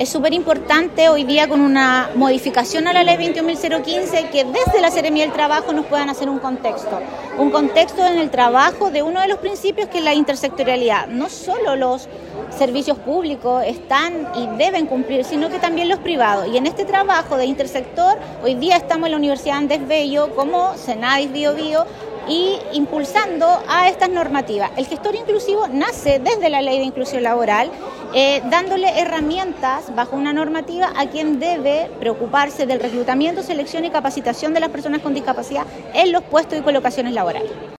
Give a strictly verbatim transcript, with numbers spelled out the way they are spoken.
Es súper importante hoy día con una modificación a la ley veintiún mil quince que desde la Seremía del Trabajo nos puedan hacer un contexto, un contexto en el trabajo de uno de los principios que es la intersectorialidad. No solo los servicios públicos están y deben cumplir, sino que también los privados. Y en este trabajo de intersector, hoy día estamos en la Universidad Andes Bello como Senadis Bio Bio y impulsando a estas normativas. El gestor inclusivo nace desde la Ley de Inclusión Laboral, eh, dándole herramientas bajo una normativa a quien debe preocuparse del reclutamiento, selección y capacitación de las personas con discapacidad en los puestos y colocaciones laborales.